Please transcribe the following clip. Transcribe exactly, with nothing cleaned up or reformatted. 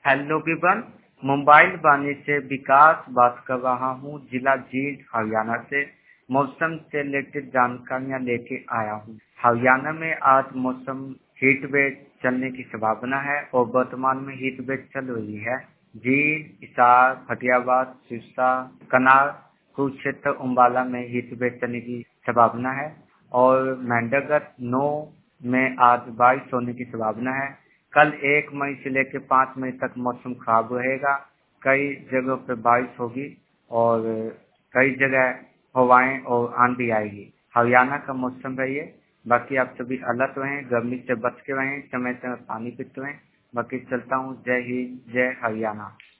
Hello Vivian, mobile वाणी से विकास बात कर रहा हूँ। जिला जींद हरियाणा से मौसम से रिलेटेड जानकारियाँ लेके आया हूँ। हरियाणा में आज मौसम हीट वेव चलने की संभावना है और वर्तमान में हीट वेव चल रही है। जींद, हिसार, फतेहाबाद, सिरसा, कनार, कुरुक्षेत्र, उम्बाला में हीट वेव चलने की संभावना है और मेंढरगढ़ नौ में आज बारिश होने की संभावना है। कल एक मई से लेकर पाँच मई तक मौसम खराब रहेगा। कई जगहों पर बारिश होगी और कई जगह हवाएं और आंधी आएगी। हरियाणा का मौसम रहिए। बाकी आप सभी अलर्ट रहें, गर्मी से बच के रहें, समय समय पानी पीते रहें। बाकी चलता हूँ। जय हिंद, जय हरियाणा।